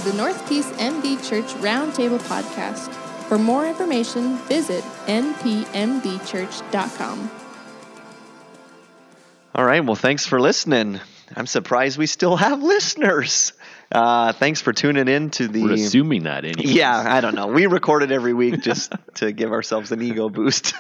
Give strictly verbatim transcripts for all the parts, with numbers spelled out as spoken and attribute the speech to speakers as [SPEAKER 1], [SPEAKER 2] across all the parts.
[SPEAKER 1] the North Peace M D Church Roundtable Podcast. For more information, visit n p m d church dot com.
[SPEAKER 2] All right, well, thanks for listening. I'm surprised we still have listeners. Uh, thanks for tuning in to the...
[SPEAKER 3] We're assuming that anyway.
[SPEAKER 2] Yeah, I don't know. We record it every week just to give ourselves an ego boost.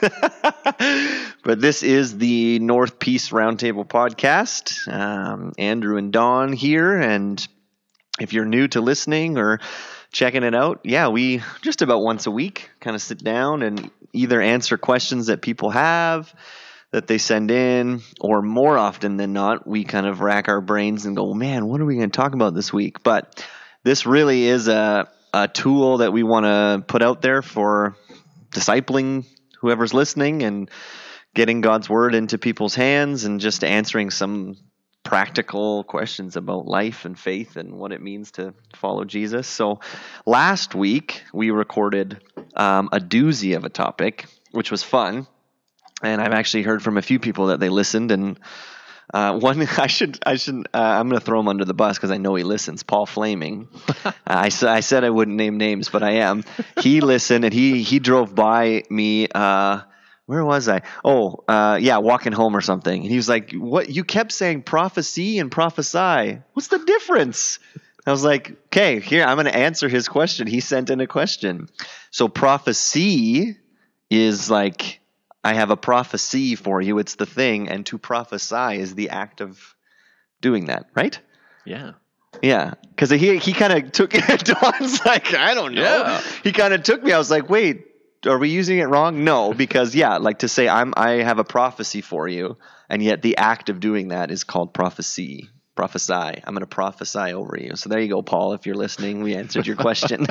[SPEAKER 2] But this is the North Peace Roundtable Podcast. Um, Andrew and Dawn here, and if you're new to listening or checking it out, yeah, we just about once a week kind of sit down and either answer questions that people have that they send in, or more often than not, we kind of rack our brains and go, man, what are we going to talk about this week? But this really is a, a tool that we want to put out there for discipling whoever's listening and getting God's word into people's hands and just answering some practical questions about life and faith and what it means to follow Jesus. So last week we recorded um, a doozy of a topic, which was fun. And I've actually heard from a few people that they listened, and uh, one I should I should uh, I'm going to throw him under the bus because I know he listens. Paul Flaming. uh, I, I said I wouldn't name names, but I am. He listened, and he he drove by me. Uh, where was I? Oh, uh, yeah, walking home or something. And he was like, "What? You kept saying prophecy and prophesy. What's the difference?" I was like, "Okay, here I'm going to answer his question." He sent in a question. So prophecy is like, I have a prophecy for you. It's the thing. And to prophesy is the act of doing that, right?
[SPEAKER 3] Yeah.
[SPEAKER 2] Yeah. Because he he kind of took it. Dawn's like, I don't know.
[SPEAKER 3] Yeah.
[SPEAKER 2] He kind of took me. I was like, wait, are we using it wrong? No, because, yeah, like to say I'm I have a prophecy for you. And yet the act of doing that is called prophecy. Prophesy. I'm going to prophesy over you. So there you go, Paul. If you're listening, we answered your question.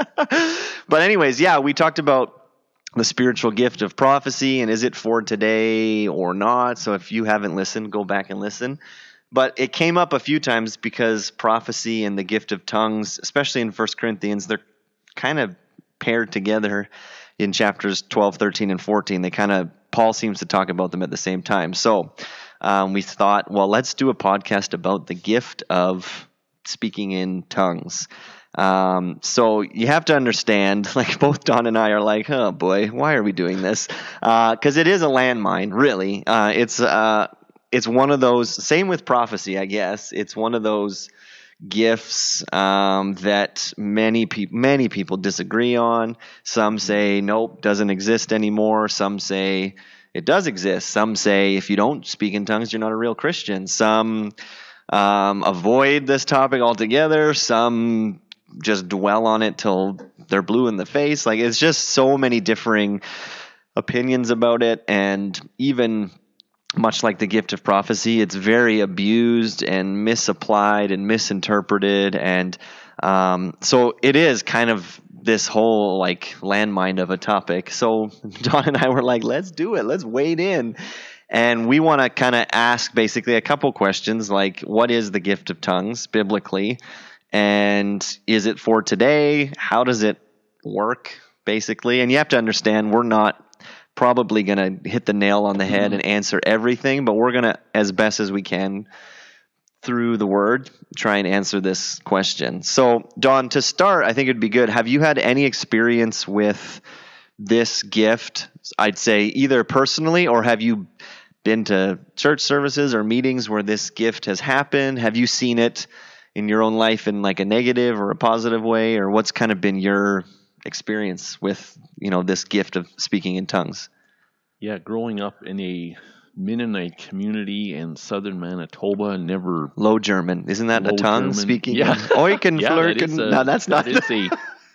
[SPEAKER 2] But anyways, yeah, we talked about the spiritual gift of prophecy, and is it for today or not? So if you haven't listened, go back and listen. But it came up a few times because prophecy and the gift of tongues, especially in First Corinthians, they're kind of paired together in chapters twelve, thirteen, and fourteen. They kind of, Paul seems to talk about them at the same time. So um, we thought, well, let's do a podcast about the gift of speaking in tongues. Um, so you have to understand, like both Dawn and I are like, oh boy, why are we doing this? Uh, cause it is a landmine, really. Uh, it's, uh, it's one of those, same with prophecy, I guess. It's one of those gifts, um, that many people, many people disagree on. Some say, nope, doesn't exist anymore. Some say it does exist. Some say if you don't speak in tongues, you're not a real Christian. Some, um, avoid this topic altogether. Some just dwell on it till they're blue in the face. Like, it's just so many differing opinions about it. And even much like the gift of prophecy, it's very abused and misapplied and misinterpreted. And um, so it is kind of this whole like landmine of a topic. So Dawn and I were like, let's do it. Let's wade in. And we want to kind of ask basically a couple questions, like, what is the gift of tongues biblically? And is it for today? How does it work, basically? And you have to understand, we're not probably going to hit the nail on the head and answer everything, but we're going to, as best as we can, through the word, try and answer this question. So, Dawn, to start, I think it'd be good. Have you had any experience with this gift, I'd say, either personally, or have you been to church services or meetings where this gift has happened? Have you seen it in your own life in like a negative or a positive way, or what's kind of been your experience with, you know, this gift of speaking in tongues?
[SPEAKER 3] Yeah, growing up in a Mennonite community in southern Manitoba, never...
[SPEAKER 2] Low German. Isn't that
[SPEAKER 3] Low
[SPEAKER 2] a tongue
[SPEAKER 3] German.
[SPEAKER 2] speaking?
[SPEAKER 3] Yeah.
[SPEAKER 2] Oh, you can
[SPEAKER 3] yeah,
[SPEAKER 2] flirt.
[SPEAKER 3] that is a,
[SPEAKER 2] No, that's not.
[SPEAKER 3] That is a,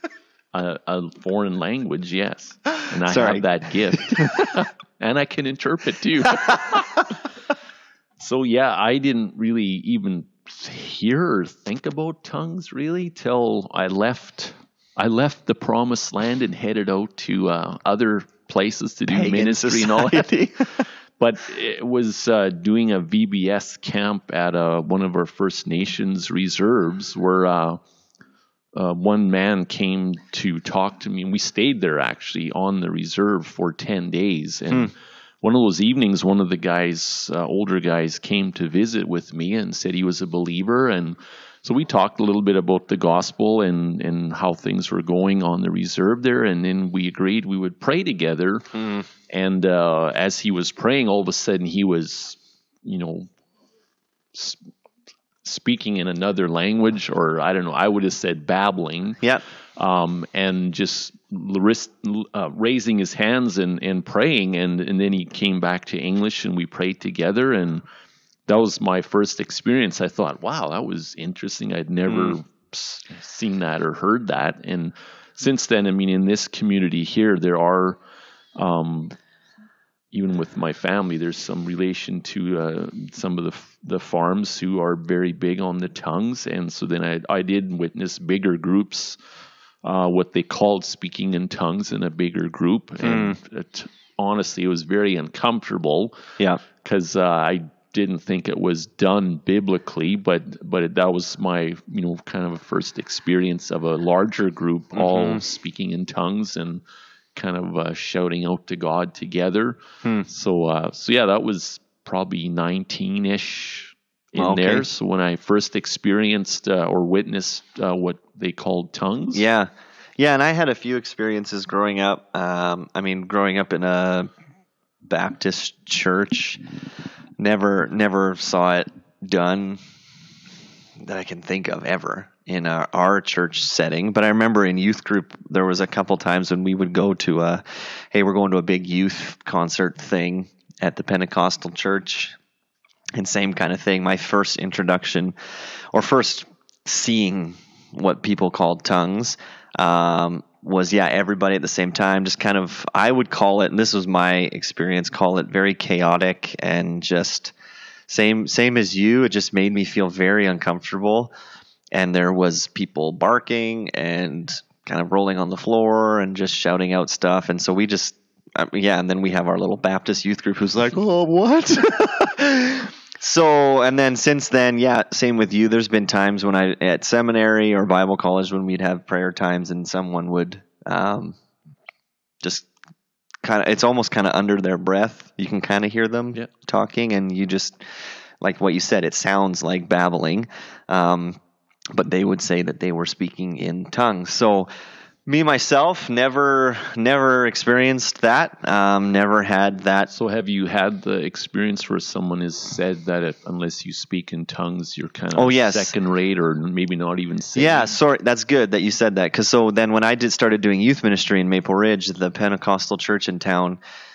[SPEAKER 3] a, a foreign language, yes. And I
[SPEAKER 2] Sorry.
[SPEAKER 3] have that gift. And I can interpret too. So yeah, I didn't really even hear or think about tongues really till I left I left the promised land and headed out to uh, other places to do
[SPEAKER 2] Pagan
[SPEAKER 3] ministry and all that.
[SPEAKER 2] society.
[SPEAKER 3] But it was uh, doing a V B S camp at uh, one of our First Nations reserves where uh, uh, one man came to talk to me. And we stayed there actually on the reserve for ten days. And
[SPEAKER 2] Hmm.
[SPEAKER 3] one of those evenings, one of the guys, uh, older guys, came to visit with me and said he was a believer and so we talked a little bit about the gospel and, and how things were going on the reserve there. And then we agreed we would pray together. Mm. And uh, as he was praying, all of a sudden he was, you know, sp- speaking in another language, or I don't know, I would have said babbling.
[SPEAKER 2] Yeah.
[SPEAKER 3] Um, and just uh, raising his hands and, and praying. And, and then he came back to English and we prayed together. And that was my first experience. I thought, wow, that was interesting. I'd never mm. seen that or heard that. And since then, I mean, in this community here, there are, um, even with my family, there's some relation to uh, some of the the farms who are very big on the tongues. And so then I, I did witness bigger groups, uh, what they called speaking in tongues in a bigger group. Mm. And it, honestly, it was very uncomfortable.
[SPEAKER 2] Yeah.
[SPEAKER 3] Because uh, I didn't think it was done biblically, but but it, that was my, you know, kind of a first experience of a larger group, mm-hmm. all speaking in tongues and kind of uh, shouting out to God together. Hmm. So uh, so yeah, that was probably nineteen-ish in okay. there. So when I first experienced uh, or witnessed uh, what they called tongues.
[SPEAKER 2] Yeah, yeah, and I had a few experiences growing up. Um, I mean, growing up in a Baptist church. Never, never saw it done that I can think of ever in our, our church setting. But I remember in youth group, there was a couple times when we would go to a, hey, we're going to a big youth concert thing at the Pentecostal church. And same kind of thing. My first introduction or first seeing what people called tongues um, was, yeah, everybody at the same time, just kind of, I would call it, and this was my experience, call it very chaotic and just same same as you. It just made me feel very uncomfortable. And there was people barking and kind of rolling on the floor and just shouting out stuff. And so we just, uh, yeah, and then we have our little Baptist youth group who's like, oh, what? So, and then since then, yeah, same with you. There's been times when I, at seminary or Bible college, when we'd have prayer times and someone would um, just kind of, it's almost kind of under their breath. You can kind of hear them yeah. talking, and you just, like what you said, it sounds like babbling. Um, but they would say that they were speaking in tongues. So, me, myself, never never experienced that, um, never had that.
[SPEAKER 3] So have you had the experience where someone has said that if, unless you speak in tongues, you're kind of
[SPEAKER 2] oh, yes.
[SPEAKER 3] second rate or maybe not even singing?
[SPEAKER 2] Yeah, sorry, that's good that you said that. Because so then when I did started doing youth ministry in Maple Ridge, the Pentecostal church in town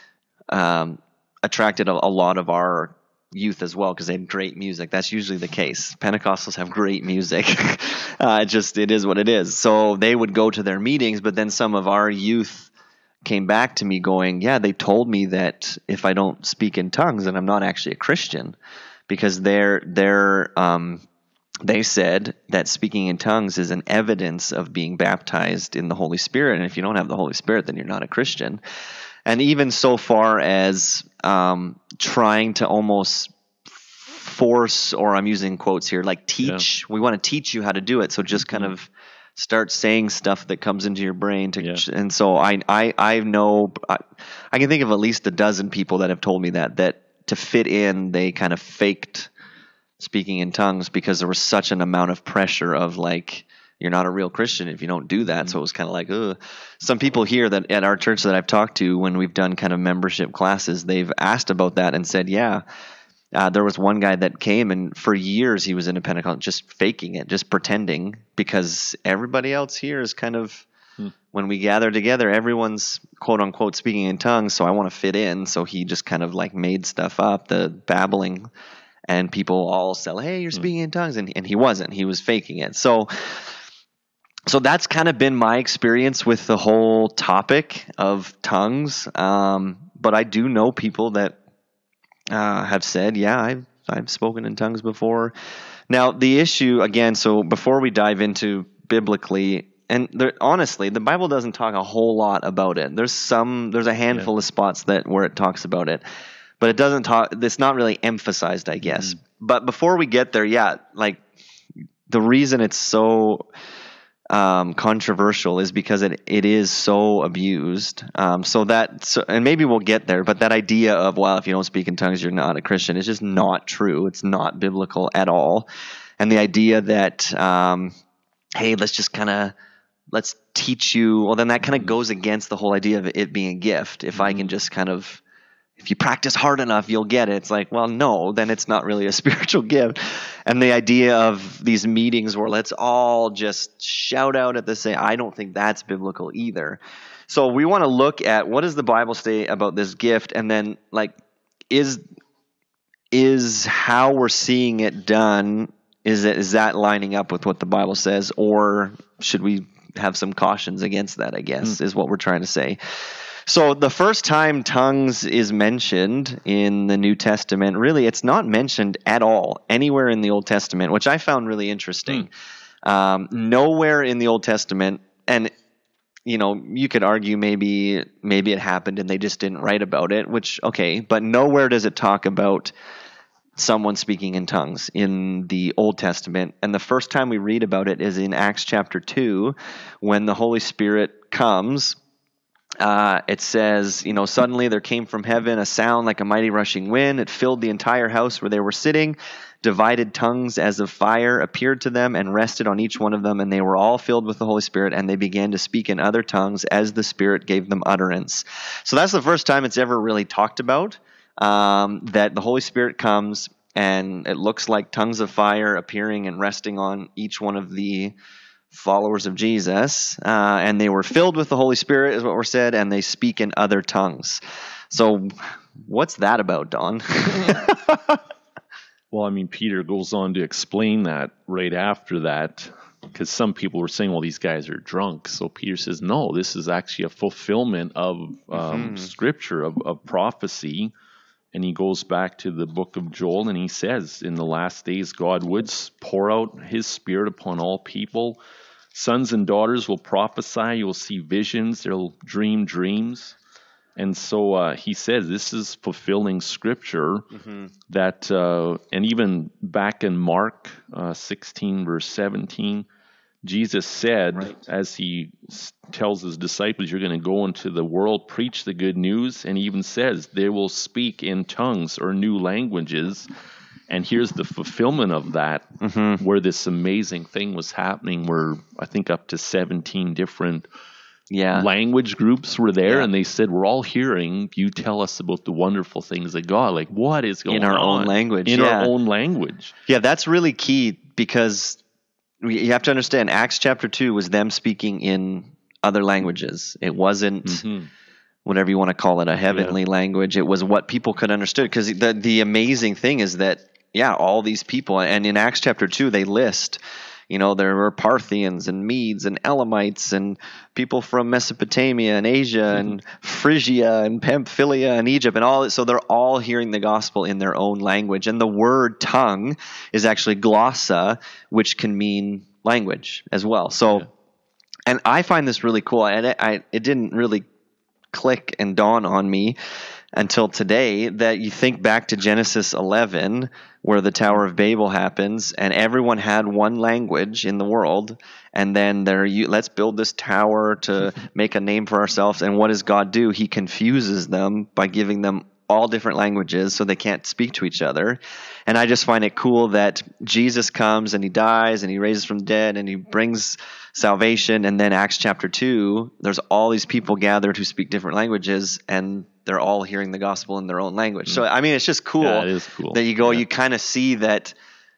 [SPEAKER 2] um, attracted a, a lot of our youth as well, because they had great music. That's usually the case. Pentecostals have great music. uh, it just, it is what it is. So they would go to their meetings, but then some of our youth came back to me going, yeah, they told me that if I don't speak in tongues, then I'm not actually a Christian, because they're, they're, um, they said that speaking in tongues is an evidence of being baptized in the Holy Spirit. And if you don't have the Holy Spirit, then you're not a Christian. And even so far as um, trying to almost force, or I'm using quotes here, like teach. Yeah. We want to teach you how to do it. So just kind of start saying stuff that comes into your brain. To, yeah. And so I, I, I know, I, I can think of at least a dozen people that have told me that, that to fit in, they kind of faked speaking in tongues because there was such an amount of pressure of like, you're not a real Christian if you don't do that. Mm-hmm. So it was kind of like, ugh. Some people here that at our church that I've talked to when we've done kind of membership classes, they've asked about that and said, yeah, uh, there was one guy that came and for years he was in a Pentecost just faking it, just pretending, because everybody else here is kind of, hmm. when we gather together, everyone's quote unquote speaking in tongues. So I want to fit in. So he just kind of like made stuff up, the babbling, and people all say, hey, you're speaking hmm. in tongues. And, and he wasn't, he was faking it. So So that's kind of been my experience with the whole topic of tongues. Um, but I do know people that uh, have said, yeah, I've, I've spoken in tongues before. Now, the issue, again, so before we dive into biblically, and there, honestly, the Bible doesn't talk a whole lot about it. There's some, there's a handful yeah. of spots that where it talks about it. But it doesn't talk, it's not really emphasized, I guess. Mm. But before we get there, yeah, like the reason it's so Um, controversial is because it it is so abused. Um, so that so, and maybe we'll get there, but that idea of, well, if you don't speak in tongues, you're not a Christian is just not true. It's not biblical at all. and the idea that, um, hey, let's just kind of, let's teach you. Well, then that kind of goes against the whole idea of it being a gift. If I can just kind of, if you practice hard enough, you'll get it. It's like, well, no, then it's not really a spiritual gift. And the idea of these meetings where let's all just shout out at the same, I don't think that's biblical either. So we want to look at what does the Bible say about this gift, and then like, is is how we're seeing it done, is it is that lining up with what the Bible says, or should we have some cautions against that, I guess, mm. is what we're trying to say. So the first time tongues is mentioned in the New Testament, really, it's not mentioned at all anywhere in the Old Testament, which I found really interesting. Mm. Um, nowhere in the Old Testament, and you know, you could argue maybe maybe it happened and they just didn't write about it, which, okay, but nowhere does it talk about someone speaking in tongues in the Old Testament. And the first time we read about it is in Acts chapter two, when the Holy Spirit comes. Uh, it says, you know, suddenly there came from heaven a sound like a mighty rushing wind. It filled the entire house where they were sitting. Divided tongues as of fire appeared to them and rested on each one of them, and they were all filled with the Holy Spirit, and they began to speak in other tongues as the Spirit gave them utterance. So that's the first time it's ever really talked about, um, that the Holy Spirit comes, and it looks like tongues of fire appearing and resting on each one of the followers of Jesus, uh, and they were filled with the Holy Spirit, is what we're said, and they speak in other tongues. So what's that about, Don?
[SPEAKER 3] Well, I mean, Peter goes on to explain that right after that, because some people were saying, well, these guys are drunk. So Peter says, no, this is actually a fulfillment of um, mm-hmm. scripture, of, of prophecy. And he goes back to the book of Joel, and he says, in the last days, God would pour out his Spirit upon all people. Sons and daughters will prophesy. You'll see visions. They'll dream dreams. And so uh, he says this is fulfilling scripture, mm-hmm. that, uh, and even back in Mark uh, sixteen, verse seventeen, Jesus said, right. as he tells his disciples, you're going to go into the world, preach the good news, and he even says they will speak in tongues or new languages. And here's the fulfillment of that, mm-hmm. where this amazing thing was happening, where I think up to seventeen different yeah. language groups were there, yeah. and they said, we're all hearing you tell us about the wonderful things of God. Like, what is going on?
[SPEAKER 2] In our on? own language.
[SPEAKER 3] In
[SPEAKER 2] yeah.
[SPEAKER 3] our own language.
[SPEAKER 2] Yeah, that's really key, because you have to understand, Acts chapter two was them speaking in other languages. It wasn't mm-hmm. whatever you want to call it, a heavenly yeah. language. It was what people could understand. Because the, the amazing thing is that, yeah, all these people, and in Acts chapter two, they list, you know, there were Parthians and Medes and Elamites and people from Mesopotamia and Asia mm-hmm. and Phrygia and Pamphylia and Egypt and all. So they're all hearing the gospel in their own language. And the word tongue is actually glossa, which can mean language as well. So, yeah. and I find this really cool. And it, I, it didn't really click and dawn on me until today that you think back to Genesis eleven, where the Tower of Babel happens, and everyone had one language in the world, and then they're, let's build this tower to make a name for ourselves. And what does God do? He confuses them by giving them all different languages so they can't speak to each other. And I just find it cool that Jesus comes and he dies and he raises from the dead and he brings salvation. And then Acts chapter two, there's all these people gathered who speak different languages, and they're all hearing the gospel in their own language. So, I mean, it's just cool,
[SPEAKER 3] yeah, it is cool.
[SPEAKER 2] that you go,
[SPEAKER 3] yeah.
[SPEAKER 2] you kind of see that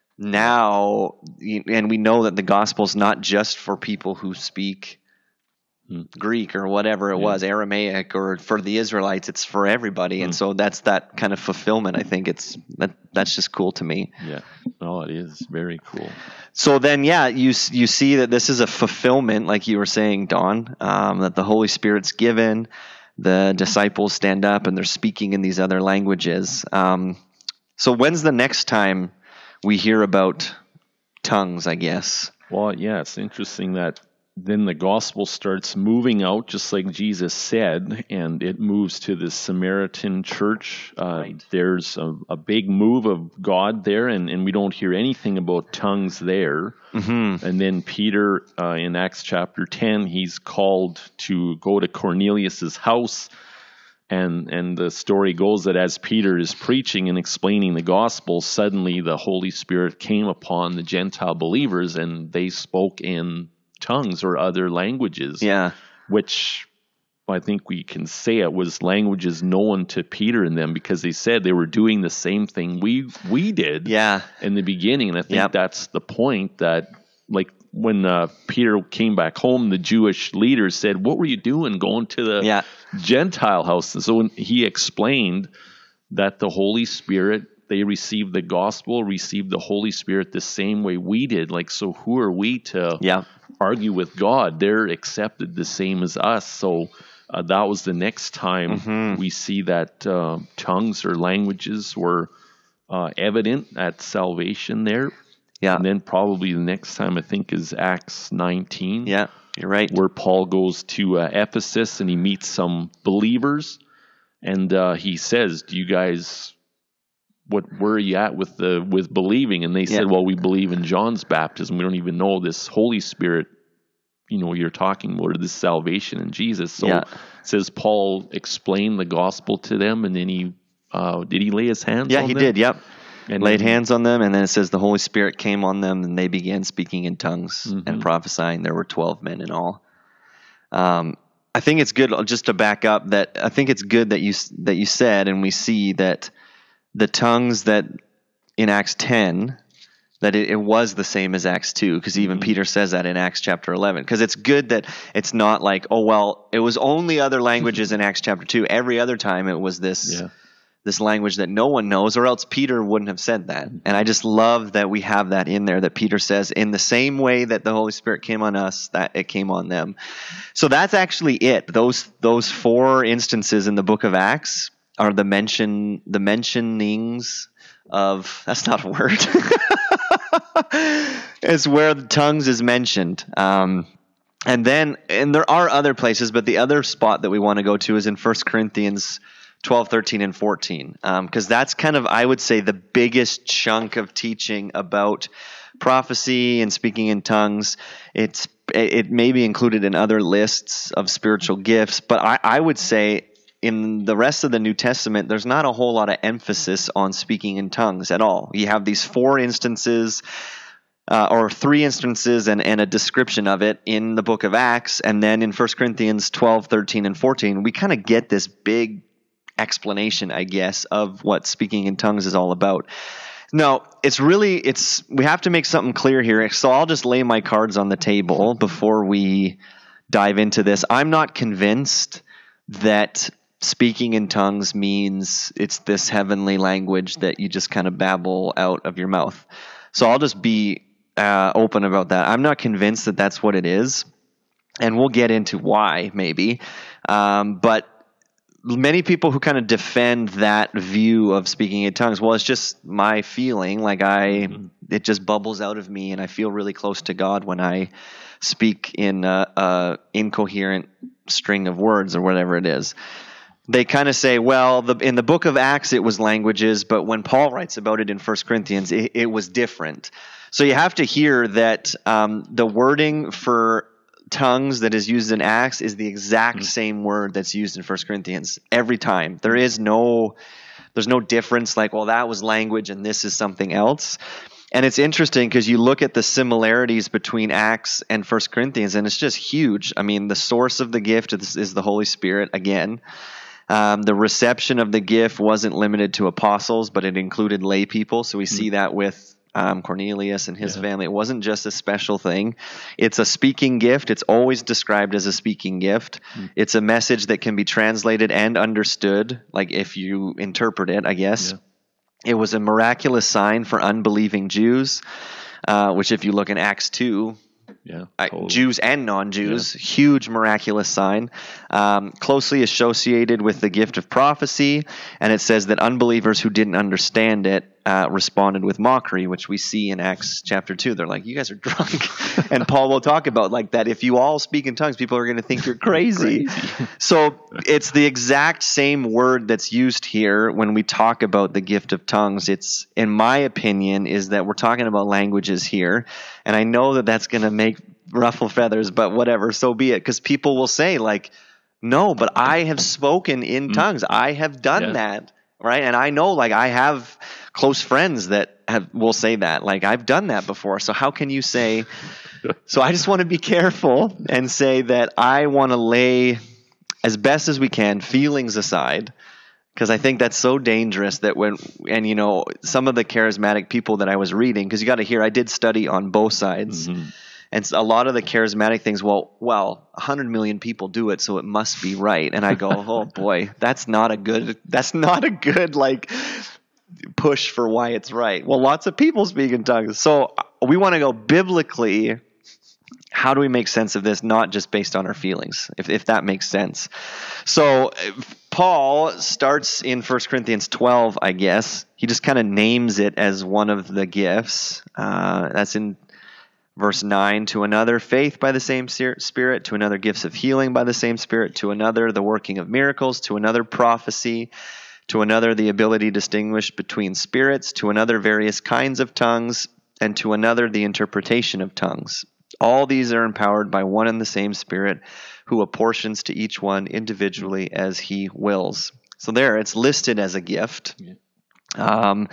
[SPEAKER 2] now, and we know that the gospel is not just for people who speak hmm. Greek or whatever it yeah. was, Aramaic, or for the Israelites, it's for everybody. Hmm. And so that's that kind of fulfillment. I think it's that that's just cool to me.
[SPEAKER 3] Yeah. Oh, it is very cool.
[SPEAKER 2] So then, yeah, you you see that this is a fulfillment, like you were saying, Don, um, that the Holy Spirit's given. The disciples stand up and they're speaking in these other languages. Um, so when's the next time we hear about tongues, I guess?
[SPEAKER 3] Well, yeah, it's interesting that then the gospel starts moving out, just like Jesus said, and it moves to the Samaritan church. Uh, right. There's a, a big move of God there, and, and we don't hear anything about tongues there. Mm-hmm. And then Peter, uh, in Acts chapter ten, he's called to go to Cornelius's house, And and the story goes that as Peter is preaching and explaining the gospel, suddenly the Holy Spirit came upon the Gentile believers, and they spoke in tongues or other languages.
[SPEAKER 2] Yeah.
[SPEAKER 3] Which I think we can say it was languages known to Peter and them, because they said they were doing the same thing we we did
[SPEAKER 2] Yeah.
[SPEAKER 3] in the beginning. And I think
[SPEAKER 2] Yep.
[SPEAKER 3] that's the point, that like when uh, Peter came back home, the Jewish leaders said, "What were you doing going to the
[SPEAKER 2] Yeah.
[SPEAKER 3] Gentile house?" And so when he explained that the Holy Spirit, they received the gospel, received the Holy Spirit the same way we did. Like, so who are we to
[SPEAKER 2] Yeah.
[SPEAKER 3] argue with God? They're accepted the same as us. So uh, that was the next time
[SPEAKER 2] Mm-hmm.
[SPEAKER 3] we see that uh, tongues or languages were uh, evident at salvation there.
[SPEAKER 2] Yeah.
[SPEAKER 3] And then probably the next time, I think, is Acts nineteen.
[SPEAKER 2] Yeah. You're right.
[SPEAKER 3] Where Paul goes to uh, Ephesus and he meets some believers, and uh, he says, "Do you guys, what where are you at with the with believing?" And they said,
[SPEAKER 2] Yeah.
[SPEAKER 3] "Well, we believe in John's baptism. We don't even know this Holy Spirit, you know, you're talking about, or this salvation in Jesus." So
[SPEAKER 2] Yeah.
[SPEAKER 3] it says Paul explained the gospel to them, and then he uh, did he lay his hands?
[SPEAKER 2] Yeah,
[SPEAKER 3] on
[SPEAKER 2] he
[SPEAKER 3] them?
[SPEAKER 2] did. Yep.
[SPEAKER 3] And
[SPEAKER 2] Laid
[SPEAKER 3] then-
[SPEAKER 2] hands on them, and then it says the Holy Spirit came on them, and they began speaking in tongues
[SPEAKER 3] Mhm.
[SPEAKER 2] and prophesying. There were twelve men in all. Um, I think it's good, just to back up, that I think it's good that you that you said, and we see that the tongues that in Acts ten, that it, it was the same as Acts two, because even
[SPEAKER 3] Mhm.
[SPEAKER 2] Peter says that in Acts chapter eleven. Because it's good that it's not like, oh well, it was only other languages in Acts chapter two. Every other time it was this.
[SPEAKER 3] Yeah.
[SPEAKER 2] This language that no one knows, or else Peter wouldn't have said that. And I just love that we have that in there, that Peter says, in the same way that the Holy Spirit came on us, that it came on them. So that's actually it. Those those four instances in the book of Acts are the mention the mentionings of, that's not a word. It's where the tongues is mentioned. Um, and then, and there are other places, but the other spot that we want to go to is in First Corinthians twelve, thirteen, and fourteen, because um, that's kind of, I would say, the biggest chunk of teaching about prophecy and speaking in tongues. It's it may be included in other lists of spiritual gifts, but I, I would say in the rest of the New Testament, there's not a whole lot of emphasis on speaking in tongues at all. You have these four instances, uh, or three instances and, and a description of it in the book of Acts, and then in First Corinthians twelve, thirteen, and fourteen, we kind of get this big explanation, I guess, of what speaking in tongues is all about. No, it's really, it's, we have to make something clear here. So I'll just lay my cards on the table before we dive into this. I'm not convinced that speaking in tongues means it's this heavenly language that you just kind of babble out of your mouth. So I'll just be uh, open about that. I'm not convinced that that's what it is. And we'll get into why, maybe. Um, but many people who kind of defend that view of speaking in tongues, well, it's just my feeling, like I, it just bubbles out of me, and I feel really close to God when I speak in a, a incoherent string of words or whatever it is. They kind of say, well, the, in the book of Acts it was languages, but when Paul writes about it in First Corinthians, it, it was different. So you have to hear that um, the wording for tongues that is used in Acts is the exact same word that's used in First Corinthians every time. There is no, there's no difference like, well, that was language and this is something else. And it's interesting because you look at the similarities between Acts and First Corinthians, and it's just huge. I mean, the source of the gift is, is the Holy Spirit again. Um, the reception of the gift wasn't limited to apostles, but it included lay people. So we mm-hmm. see that with Um, Cornelius and his yeah. family. It wasn't just a special thing. It's a speaking gift. It's always described as a speaking gift. Mm. It's a message that can be translated and understood, like if you interpret it, I guess. Yeah. It was a miraculous sign for unbelieving Jews, uh, which if you look in Acts two,
[SPEAKER 3] yeah,
[SPEAKER 2] totally. uh, Jews and non-Jews, yeah. huge miraculous sign, um, closely associated with the gift of prophecy. And it says that unbelievers who didn't understand it Uh, responded with mockery, which we see in Acts chapter two. They're like, you guys are drunk. And Paul will talk about like that. If you all speak in tongues, people are going to think you're crazy. crazy. So it's the exact same word that's used here when we talk about the gift of tongues. It's, in my opinion, is that we're talking about languages here. And I know that that's going to make ruffle feathers, but whatever, so be it. Because people will say like, No, but I have spoken in tongues. I have done
[SPEAKER 3] Yeah.
[SPEAKER 2] that, right? And I know, like, I have close friends that have will say that. Like, I've done that before. So how can you say... So I just want to be careful and say that I want to lay, as best as we can, feelings aside, because I think that's so dangerous that when, and you know, some of the charismatic people that I was reading, because you got to hear, I did study on both sides.
[SPEAKER 3] Mm-hmm.
[SPEAKER 2] And a lot of the charismatic things, well, well, one hundred million people do it, so it must be right. And I go, oh boy, that's not a good, that's not a good, like, push for why it's right. Well, lots of people speak in tongues. So we want to go biblically, how do we make sense of this, not just based on our feelings, if, if that makes sense. So Paul starts in First Corinthians twelve, I guess. He just kind of names it as one of the gifts. Uh, that's in Verse nine, to another, faith by the same Spirit, to another, gifts of healing by the same Spirit, to another, the working of miracles, to another, prophecy, to another, the ability to distinguish between spirits, to another, various kinds of tongues, and to another, the interpretation of tongues. All these are empowered by one and the same Spirit, who apportions to each one individually as he wills. So there, it's listed as a gift.
[SPEAKER 3] Yeah.
[SPEAKER 2] Um,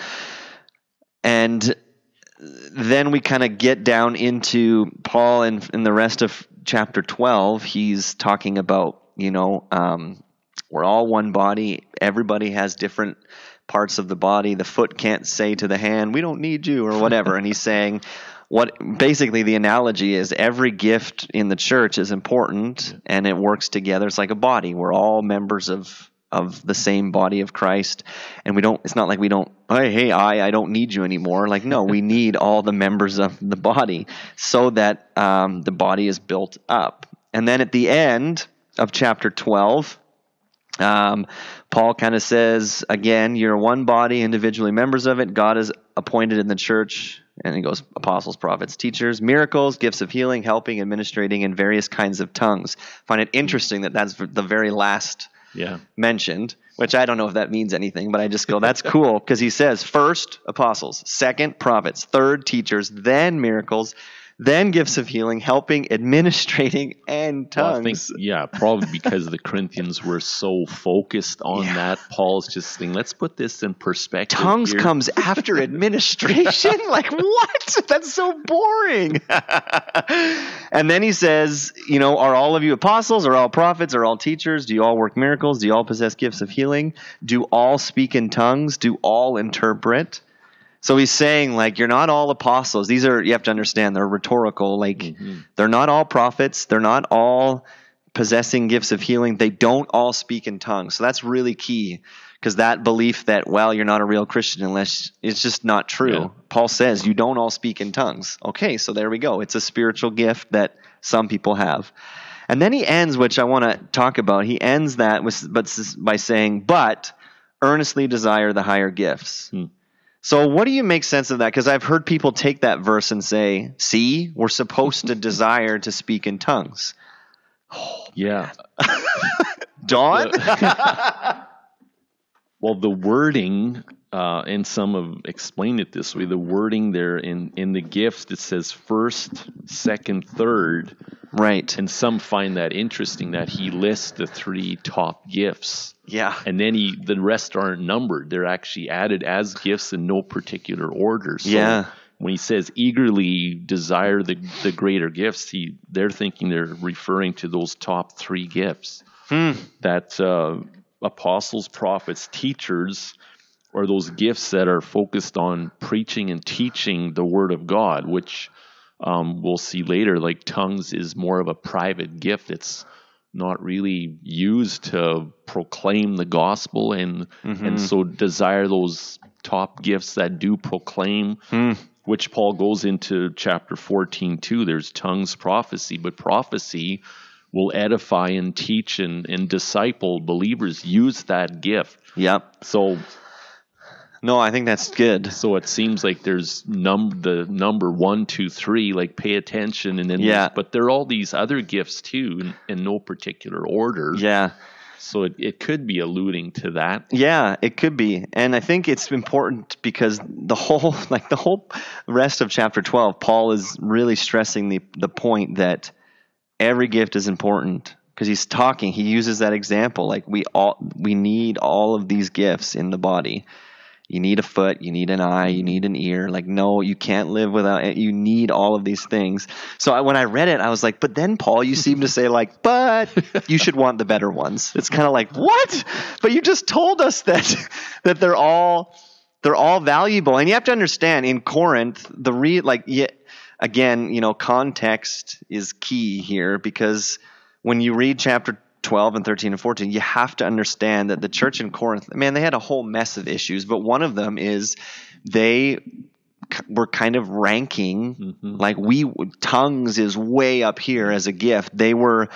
[SPEAKER 2] and... Then we kind of get down into Paul and in the rest of chapter twelve. He's talking about, you know, um, we're all one body. Everybody has different parts of the body. The foot can't say to the hand, we don't need you, or whatever. And he's saying, what basically the analogy is, every gift in the church is important and it works together. It's like a body. We're all members of of the same body of Christ, and we don't, it's not like we don't, hey, hey, I, I don't need you anymore. Like, no, we need all the members of the body so that um, the body is built up. And then at the end of chapter twelve, um, Paul kind of says, again, you're one body, individually members of it. God is appointed in the church, and he goes, apostles, prophets, teachers, miracles, gifts of healing, helping, administrating, and various kinds of tongues. I find it interesting that that's the very last
[SPEAKER 3] Yeah.
[SPEAKER 2] mentioned, which I don't know if that means anything, but I just go, that's cool, because he says first apostles, second prophets, third teachers, then miracles, then gifts of healing, helping, administrating, and
[SPEAKER 3] Well, I
[SPEAKER 2] tongues.
[SPEAKER 3] think, yeah, probably because the Corinthians were so focused on
[SPEAKER 2] Yeah.
[SPEAKER 3] that, Paul's just saying, let's put this in perspective.
[SPEAKER 2] Tongues
[SPEAKER 3] here.
[SPEAKER 2] comes after administration? Like, what? That's so boring. And then he says, you know, are all of you apostles? Are all prophets? Are all teachers? Do you all work miracles? Do you all possess gifts of healing? Do all speak in tongues? Do all interpret? So he's saying, like, you're not all apostles. These are, you have to understand, they're rhetorical. Like,
[SPEAKER 3] Mm-hmm.
[SPEAKER 2] they're not all prophets. They're not all possessing gifts of healing. They don't all speak in tongues. So that's really key, because that belief that, well, you're not a real Christian unless, it's just not true.
[SPEAKER 3] Yeah.
[SPEAKER 2] Paul says you don't all speak in tongues. Okay, so there we go. It's a spiritual gift that some people have. And then he ends, which I want to talk about. He ends that with, but by saying, but earnestly desire the higher gifts.
[SPEAKER 3] Hmm.
[SPEAKER 2] So what do you make sense of that? Because I've heard people take that verse and say, see, we're supposed to desire to speak in tongues.
[SPEAKER 3] Yeah.
[SPEAKER 2] Dawn?
[SPEAKER 3] Well, the wording, uh, and some have explained it this way, the wording there in, in the gifts, it says first, second, third.
[SPEAKER 2] Right.
[SPEAKER 3] And some find that interesting that he lists the three top gifts.
[SPEAKER 2] Yeah.
[SPEAKER 3] And then he, the rest aren't numbered. They're actually added as gifts in no particular order. So
[SPEAKER 2] Yeah.
[SPEAKER 3] when he says eagerly desire the, the greater gifts, he they're thinking they're referring to those top three gifts.
[SPEAKER 2] Hmm.
[SPEAKER 3] That uh, apostles, prophets, teachers are those gifts that are focused on preaching and teaching the word of God, which um, we'll see later, like tongues is more of a private gift. It's not really used to proclaim the gospel, and
[SPEAKER 2] Mm-hmm.
[SPEAKER 3] and so desire those top gifts that do proclaim,
[SPEAKER 2] Hmm.
[SPEAKER 3] which Paul goes into chapter fourteen too. There's tongues, prophecy, but prophecy will edify and teach and, and disciple believers. Use that gift.
[SPEAKER 2] Yep.
[SPEAKER 3] So
[SPEAKER 2] No, I think that's good.
[SPEAKER 3] so it seems like there's num the number one, two, three, like pay attention, and then
[SPEAKER 2] Yeah.
[SPEAKER 3] there's- but there are all these other gifts too in, in no particular order.
[SPEAKER 2] Yeah.
[SPEAKER 3] So it, it could be alluding to that.
[SPEAKER 2] Yeah, it could be. And I think it's important because the whole like the whole rest of chapter twelve, Paul is really stressing the the point that every gift is important, because he's talking. He uses that example, like we all we need all of these gifts in the body. You need a foot, you need an eye, you need an ear. Like, no, you can't live without it. You need all of these things. So I, when I read it, I was like, but then, Paul, you seem to say, like, but you should want the better ones. It's kind of like, what? But you just told us that that they're all they're all valuable. And you have to understand, in Corinth, the re like yeah, again, you know, context is key here, because when you read chapter twelve and thirteen and fourteen, you have to understand that the church in Corinth, man, they had a whole mess of issues, but one of them is they were kind of ranking, mm-hmm. like we, tongues is way up here as a gift. They were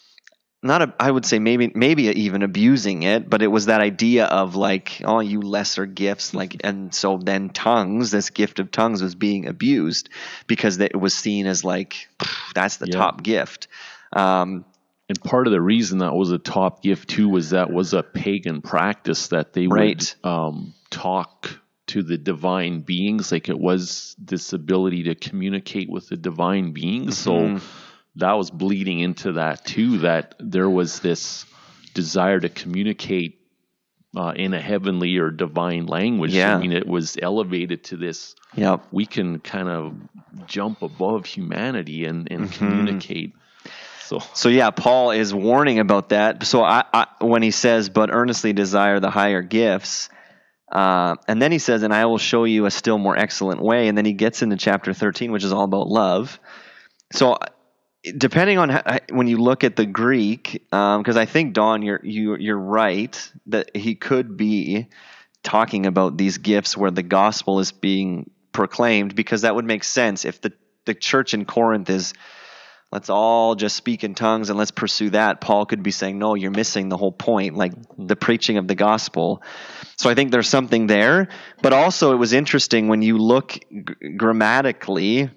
[SPEAKER 2] not, a, I would say maybe, maybe even abusing it, but it was that idea of like, oh, you lesser gifts, like, and so then tongues, this gift of tongues was being abused because it was seen as like, that's the yeah. top gift. Um,
[SPEAKER 3] And part of the reason that was a top gift too was that was a pagan practice that they
[SPEAKER 2] right.
[SPEAKER 3] would um, talk to the divine beings. Like, it was this ability to communicate with the divine beings. Mm-hmm. So that was bleeding into that too, that there was this desire to communicate uh, in a heavenly or divine language.
[SPEAKER 2] Yeah.
[SPEAKER 3] I mean, it was elevated to this.
[SPEAKER 2] Yep.
[SPEAKER 3] We can kind of jump above humanity and, and mm-hmm. communicate. So.
[SPEAKER 2] so yeah, Paul is warning about that. So I, I, when he says, but earnestly desire the higher gifts, uh, and then he says, and I will show you a still more excellent way. And then he gets into chapter thirteen, which is all about love. So depending on how, when you look at the Greek, because um, I think, Don, you're, you, you're right, that he could be talking about these gifts where the gospel is being proclaimed, because that would make sense if the, the church in Corinth is, let's all just speak in tongues and let's pursue that. Paul could be saying, no, you're missing the whole point, like the preaching of the gospel. So I think there's something there. But also it was interesting when you look g- grammatically,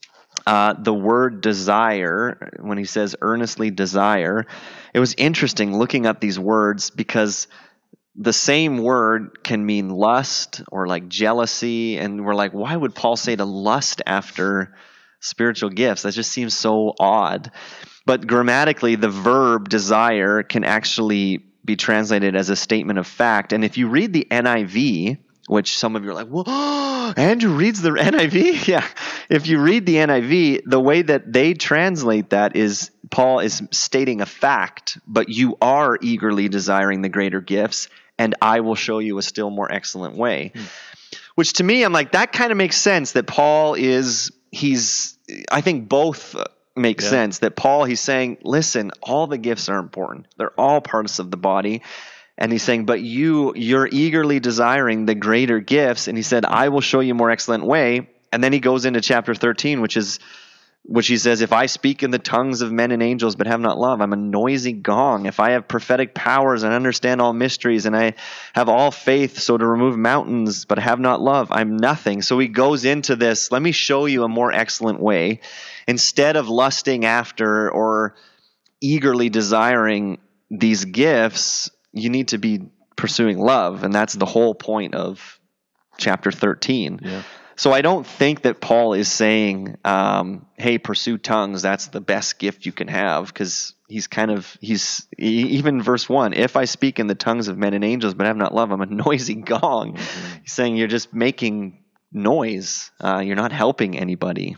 [SPEAKER 2] uh, the word desire, when he says earnestly desire, it was interesting looking up these words, because the same word can mean lust or like jealousy. And we're like, why would Paul say to lust after spiritual gifts? That just seems so odd. But grammatically, the verb desire can actually be translated as a statement of fact. And if you read the N I V, which some of you are like, well, Andrew reads the N I V? Yeah. If you read the N I V, the way that they translate that is Paul is stating a fact, but you are eagerly desiring the greater gifts, and I will show you a still more excellent way. Hmm. Which to me, I'm like, that kind of makes sense that Paul is... He's, I think both make yeah. sense, that Paul, he's saying, listen, all the gifts are important. They're all parts of the body. And he's saying, but you, you're eagerly desiring the greater gifts. And he said, I will show you a more excellent way. And then he goes into chapter thirteen, which is, which he says, if I speak in the tongues of men and angels, but have not love, I'm a noisy gong. If I have prophetic powers and understand all mysteries, and I have all faith so to remove mountains, but have not love, I'm nothing. So he goes into this, let me show you a more excellent way. Instead of lusting after or eagerly desiring these gifts, you need to be pursuing love. And that's the whole point of chapter thirteen. Yeah. So I don't think that Paul is saying, um, hey, pursue tongues, that's the best gift you can have, because he's kind of, he's, even verse one, if I speak in the tongues of men and angels, but have not love, I'm a noisy gong. Mm-hmm. He's saying you're just making noise. Uh, you're not helping anybody.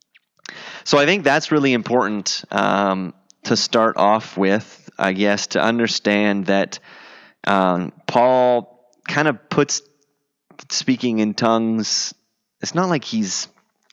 [SPEAKER 2] So I think that's really important um, to start off with, I guess, to understand that um, Paul kind of puts speaking in tongues, it's not like he's,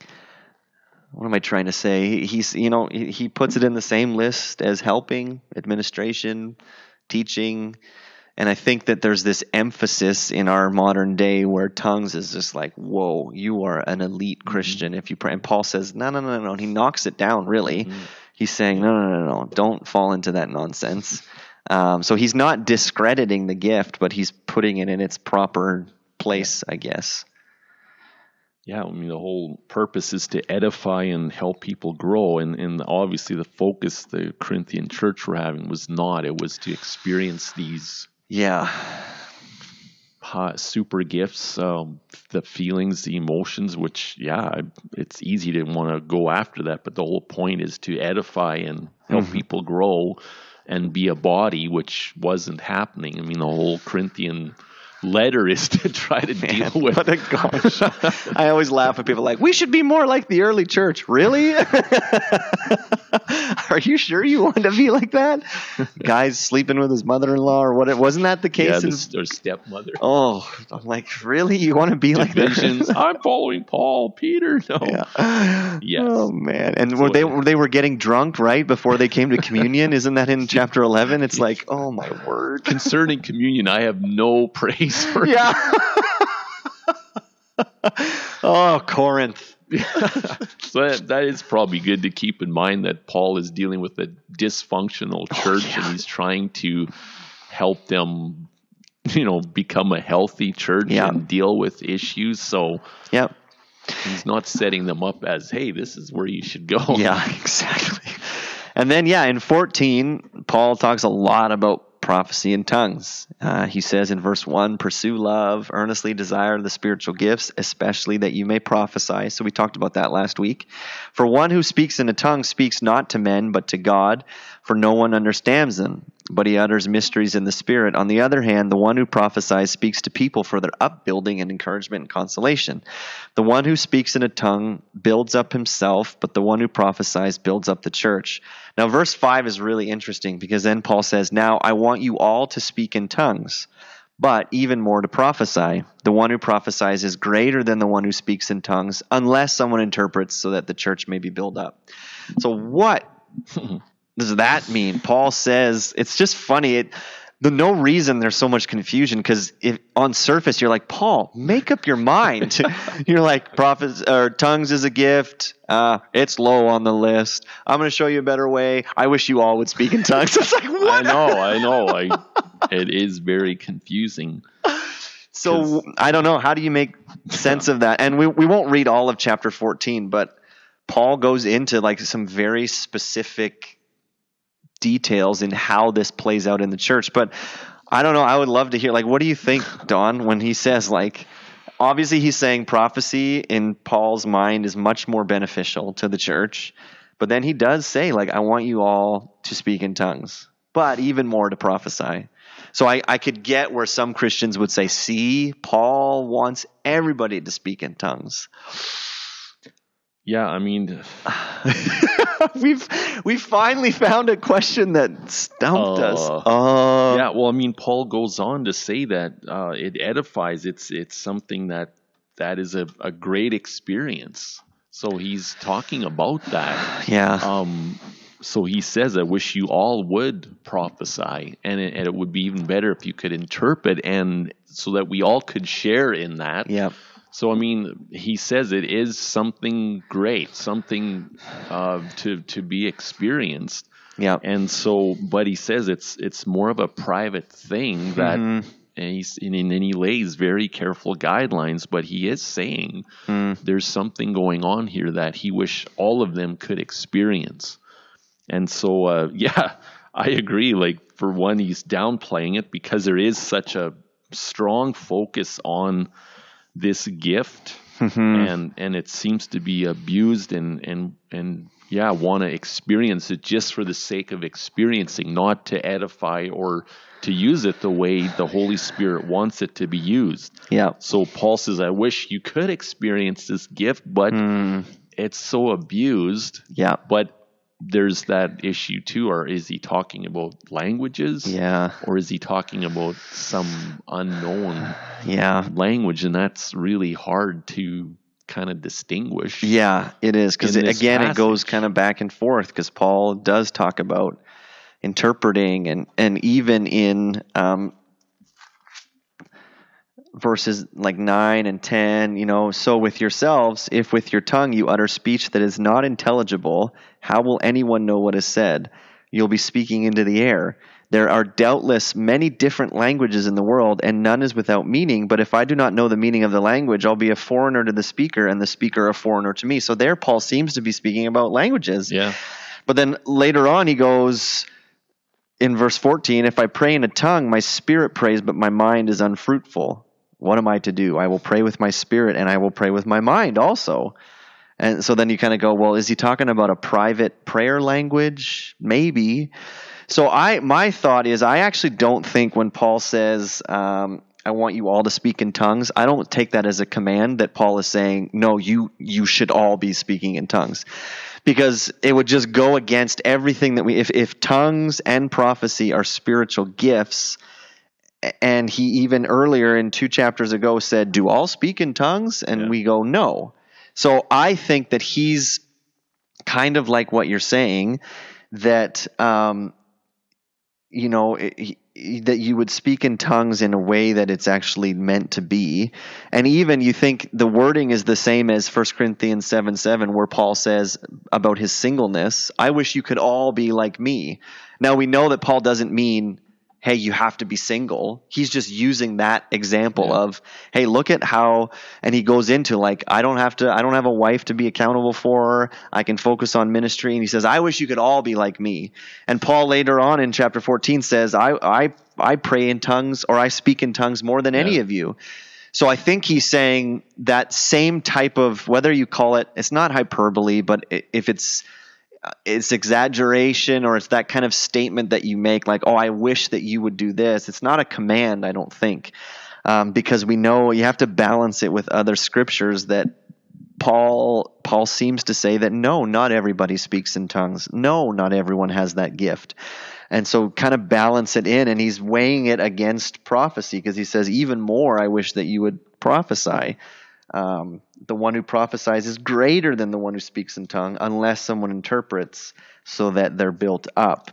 [SPEAKER 2] what am I trying to say? He's, you know, he puts it in the same list as helping, administration, teaching. And I think that there's this emphasis in our modern day where tongues is just like, whoa, you are an elite Christian if you pray. And Paul says, no, no, no, no. And he knocks it down, really. Mm-hmm. He's saying, no, no, no, no, don't fall into that nonsense. Um, so he's not discrediting the gift, but he's putting it in its proper place, I guess.
[SPEAKER 3] Yeah, I mean, the whole purpose is to edify and help people grow. And, and obviously the focus the Corinthian church were having was not. It was to experience these
[SPEAKER 2] yeah,
[SPEAKER 3] uh, super gifts, um, the feelings, the emotions, which, yeah, it's easy to want to go after that. But the whole point is to edify and help mm-hmm. people grow and be a body, which wasn't happening. I mean, the whole Corinthian letter is to try to
[SPEAKER 2] Man,
[SPEAKER 3] deal with.
[SPEAKER 2] what a gosh. I always laugh at people like, we should be more like the early church. Really? Are you sure you want to be like that? Guy's sleeping with his mother-in-law or what? Wasn't that the case?
[SPEAKER 3] Yeah,
[SPEAKER 2] in,
[SPEAKER 3] the, or stepmother.
[SPEAKER 2] Oh, I'm like, really? You want to be like
[SPEAKER 3] Divisions.
[SPEAKER 2] that?
[SPEAKER 3] I'm following Paul, Peter. No.
[SPEAKER 2] Yeah.
[SPEAKER 3] Yes.
[SPEAKER 2] Oh man. And
[SPEAKER 3] So
[SPEAKER 2] were they
[SPEAKER 3] it-
[SPEAKER 2] were they were getting drunk right before they came to communion? Isn't that in chapter eleven? It's like, oh my word.
[SPEAKER 3] Concerning communion, I have no praise for.
[SPEAKER 2] Yeah. Oh, Corinth.
[SPEAKER 3] So that, that is probably good to keep in mind that Paul is dealing with a dysfunctional church,
[SPEAKER 2] yeah.
[SPEAKER 3] and he's trying to help them, you know, become a healthy church
[SPEAKER 2] Yeah.
[SPEAKER 3] and deal with issues. So
[SPEAKER 2] Yep.
[SPEAKER 3] he's not setting them up as, hey, this is where you should go.
[SPEAKER 2] Yeah, exactly. And then, yeah, in fourteen, Paul talks a lot about prophecy in tongues. Uh, he says in verse one, pursue love, earnestly desire the spiritual gifts, especially that you may prophesy. So we talked about that last week. For one who speaks in a tongue speaks not to men, but to God, for no one understands them, but he utters mysteries in the Spirit. On the other hand, the one who prophesies speaks to people for their upbuilding and encouragement and consolation. The one who speaks in a tongue builds up himself, but the one who prophesies builds up the church. Now, verse five is really interesting because then Paul says, now I want you all to speak in tongues, but even more to prophesy. The one who prophesies is greater than the one who speaks in tongues, unless someone interprets so that the church may be built up. So what does that mean? Paul says, it's just funny. It, the no reason there's so much confusion because if on surface you're like, Paul, make up your mind. You're like, prophets or tongues is a gift. Uh, it's low on the list. I'm going to show you a better way. I wish you all would speak in tongues. It's like, what?
[SPEAKER 3] I know, I know. I, it is very confusing.
[SPEAKER 2] So I don't know. How do you make sense of that? And we, we won't read all of chapter fourteen, but Paul goes into like some very specific details in how this plays out in the church. But I don't know. I would love to hear, like, what do you think, Don, when he says, like, obviously he's saying prophecy in Paul's mind is much more beneficial to the church. But then he does say, like, I want you all to speak in tongues, but even more to prophesy. So I, I could get where some Christians would say, see, Paul wants everybody to speak in tongues.
[SPEAKER 3] Yeah, I mean,
[SPEAKER 2] we've we finally found a question that stumped
[SPEAKER 3] Uh,
[SPEAKER 2] us. Uh,
[SPEAKER 3] yeah. Well, I mean, Paul goes on to say that uh, it edifies. It's it's something that that is a, a great experience. So he's talking about that.
[SPEAKER 2] yeah,
[SPEAKER 3] Um, so he says, I wish you all would prophesy, and it, and it would be even better if you could interpret, and so that we all could share in that.
[SPEAKER 2] yeah,
[SPEAKER 3] So, I mean, he says it is something great, something uh, to to be experienced.
[SPEAKER 2] yeah,
[SPEAKER 3] And so, but he says it's it's more of a private thing that,
[SPEAKER 2] Mhm.
[SPEAKER 3] and, he's, and, and he lays very careful guidelines, but he is saying
[SPEAKER 2] Mm.
[SPEAKER 3] there's something going on here that he wish all of them could experience. And so, uh, yeah, I agree. Like, for one, he's downplaying it because there is such a strong focus on this gift,
[SPEAKER 2] Mhm.
[SPEAKER 3] and and it seems to be abused and and and yeah, want to experience it just for the sake of experiencing, not to edify or to use it the way the Holy Spirit wants it to be used.
[SPEAKER 2] yeah,
[SPEAKER 3] So Paul says, I wish you could experience this gift, but
[SPEAKER 2] Mm.
[SPEAKER 3] it's so abused.
[SPEAKER 2] yeah,
[SPEAKER 3] But there's that issue too, or is he talking about languages?
[SPEAKER 2] yeah,
[SPEAKER 3] Or is he talking about some unknown
[SPEAKER 2] yeah.
[SPEAKER 3] language? And that's really hard to kind of distinguish.
[SPEAKER 2] Yeah, it is. Because
[SPEAKER 3] in this
[SPEAKER 2] again, it goes
[SPEAKER 3] passage.
[SPEAKER 2] kind of back and forth because Paul does talk about interpreting and, and even in um, verses like nine and ten, you know, so with yourselves, if with your tongue you utter speech that is not intelligible, how will anyone know what is said? You'll be speaking into the air. There are doubtless many different languages in the world, and none is without meaning. But if I do not know the meaning of the language, I'll be a foreigner to the speaker, and the speaker a foreigner to me. So there, Paul seems to be speaking about languages.
[SPEAKER 3] Yeah.
[SPEAKER 2] But then later on, he goes in verse fourteen, if I pray in a tongue, my spirit prays, but my mind is unfruitful. What am I to do? I will pray with my spirit, and I will pray with my mind also. And so then you kind of go, well, is he talking about a private prayer language? Maybe. So I, my thought is, I actually don't think when Paul says, um, I want you all to speak in tongues, I don't take that as a command that Paul is saying, no, you, you should all be speaking in tongues. Because it would just go against everything that we, if, if tongues and prophecy are spiritual gifts, and he even earlier in two chapters ago said, do all speak in tongues? And
[SPEAKER 3] Yeah.
[SPEAKER 2] we go, no. So I think that he's kind of like what you're saying, that, um, you know, he, that you would speak in tongues in a way that it's actually meant to be. And even you think the wording is the same as First Corinthians seven seven, where Paul says about his singleness, I wish you could all be like me. Now we know that Paul doesn't mean, hey, you have to be single. He's just using that example
[SPEAKER 3] Yeah.
[SPEAKER 2] of, hey, look at how, and he goes into like, I don't have to, I don't have a wife to be accountable for. I can focus on ministry. And he says, I wish you could all be like me. And Paul later on in chapter fourteen says, I, I, I pray in tongues, or I speak in tongues more than any
[SPEAKER 3] Yeah.
[SPEAKER 2] of you. So I think he's saying that same type of, whether you call it, it's not hyperbole, but if it's, it's exaggeration, or it's that kind of statement that you make like, oh, I wish that you would do this. It's not a command, I don't think, um, because we know you have to balance it with other scriptures that Paul Paul seems to say that no, not everybody speaks in tongues. No, not everyone has that gift. And so kind of balance it in, and he's weighing it against prophecy, because he says, even more, I wish that you would prophesy. Um, the one who prophesies is greater than the one who speaks in tongue, unless someone interprets, so that they're built up.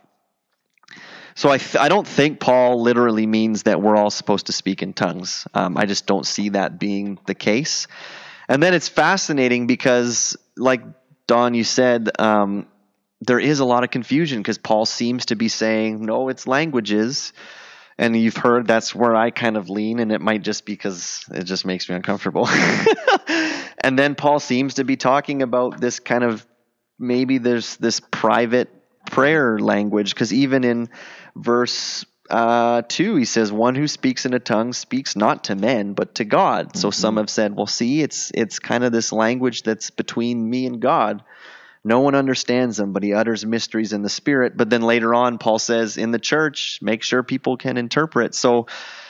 [SPEAKER 2] So I, th- I don't think Paul literally means that we're all supposed to speak in tongues. Um, I just don't see that being the case. And then it's fascinating because, like Don, you said, um, there is a lot of confusion, because Paul seems to be saying, no, it's languages. And you've heard that's where I kind of lean, and it might just be because it just makes me uncomfortable. And then Paul seems to be talking about this kind of, maybe there's this private prayer language, because even in verse uh, two, he says, one who speaks in a tongue speaks not to men, but to God. Mm-hmm. So some have said, well, see, it's it's kind of this language that's between me and God. No one understands them, but he utters mysteries in the Spirit. But then later on, Paul says, in the church, make sure people can interpret. So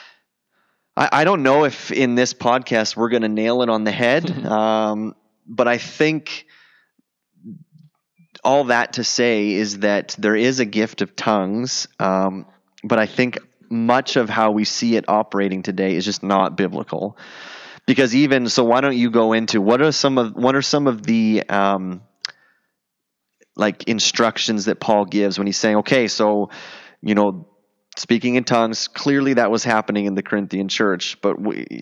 [SPEAKER 2] I, I don't know if in this podcast we're going to nail it on the head, um, but I think all that to say is that there is a gift of tongues, um, but I think much of how we see it operating today is just not biblical. Because even so, why don't you go into what are some of what are some of the um, like instructions that Paul gives when he's saying, okay, so, you know, speaking in tongues, clearly that was happening in the Corinthian church, but we,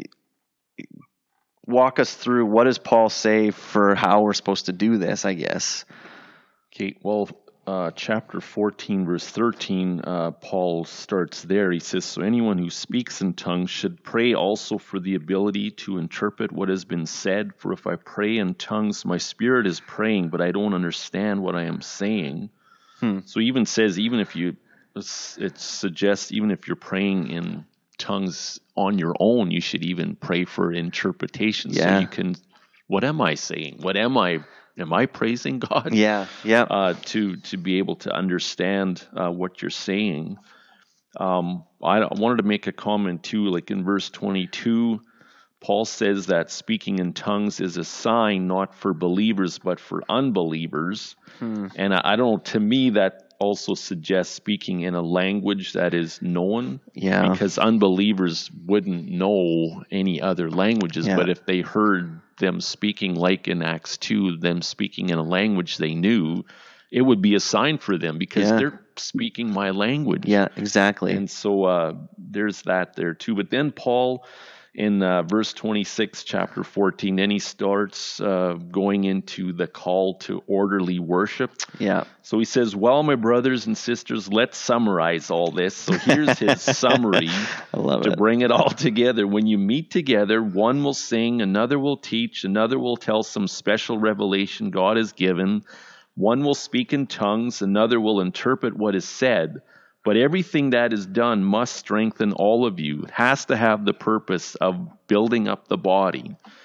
[SPEAKER 2] walk us through, what does Paul say for how we're supposed to do this, I guess?
[SPEAKER 3] Okay, well, uh, chapter fourteen, verse thirteen, uh, Paul starts there. He says, so anyone who speaks in tongues should pray also for the ability to interpret what has been said. For if I pray in tongues, my spirit is praying, but I don't understand what I am saying. Hmm. So he even says, even if you, it suggests even if you're praying in tongues on your own, you should even pray for interpretation.
[SPEAKER 2] Yeah.
[SPEAKER 3] So you can, what am I saying? What am I Am I praising God?
[SPEAKER 2] Yeah, yeah.
[SPEAKER 3] Uh, to to be able to understand uh, what you're saying. Um, I, I wanted to make a comment too, like in verse twenty-two, Paul says that speaking in tongues is a sign not for believers but for unbelievers. Hmm. And I, I don't know, to me that also suggests speaking in a language that is known.
[SPEAKER 2] Yeah.
[SPEAKER 3] Because unbelievers wouldn't know any other languages, yeah. But if they heard them speaking, like in Acts two, them speaking in a language they knew, it would be a sign for them, because yeah. they're speaking my language.
[SPEAKER 2] Yeah, exactly.
[SPEAKER 3] And so uh, there's that there too. But then Paul, in uh, verse twenty-six, chapter fourteen, then he starts uh, going into the call to orderly worship.
[SPEAKER 2] Yeah.
[SPEAKER 3] So he says, well, my brothers and sisters, let's summarize all this. So here's his summary
[SPEAKER 2] I love
[SPEAKER 3] to
[SPEAKER 2] it.
[SPEAKER 3] bring it all together. When you meet together, one will sing, another will teach, another will tell some special revelation God has given. One will speak in tongues, another will interpret what is said. But everything that is done must strengthen all of you. It has to have the purpose of building up the body.